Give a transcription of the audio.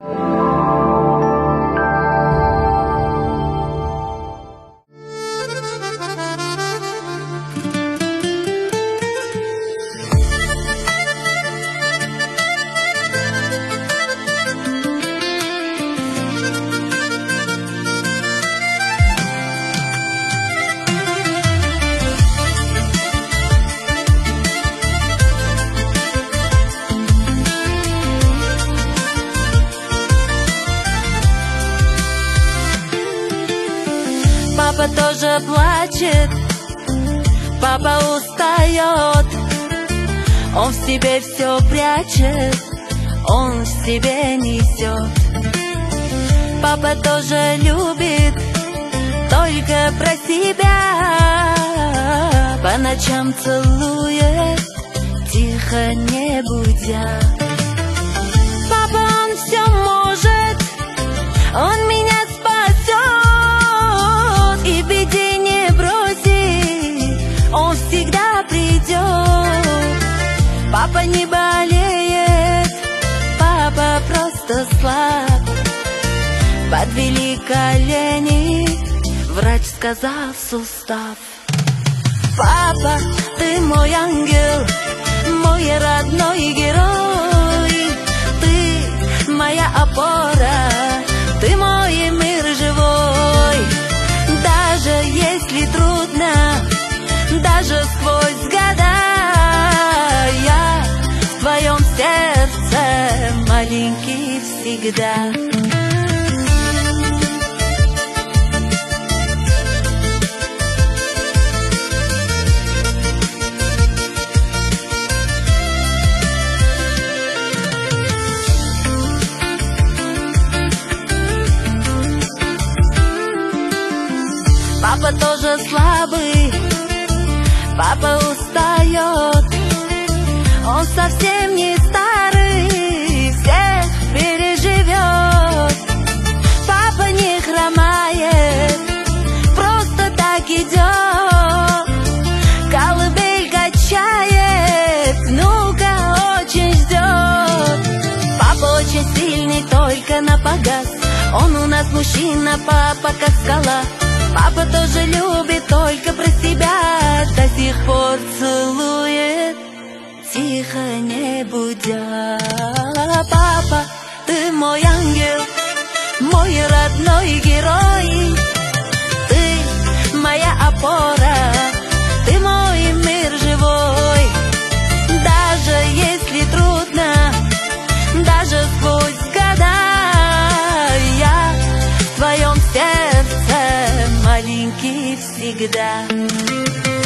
Папа тоже плачет, папа устает, он в себе все прячет, он в себе несет. Папа тоже любит только про себя, по ночам целует, тихо не будя. Папа, он все может, он меня и в беде не бросит, он всегда придет. Папа не болеет, папа просто слаб. Подвели колени, врач сказал сустав. Папа, ты мой ангел, мой родной герой, ты моя опора, ты мой мир живой. Даже если трудно, даже сквозь года, я в твоем сердце маленький всегда. Папа тоже слабый, папа устает, он совсем не старый, всех переживет. Папа не хромает, просто так идет, колыбель качает, внука очень ждет. Папа очень сильный, только напогас, он у нас мужчина, папа как скала. Папа тоже любит только про себя, до сих пор целует, тихо не будя. Папа, ты мой ангел, мой родной герой, ты моя опора, ты мой мир живой. Даже если трудно, даже сквозь года, я в твоем сердце маленький всегда.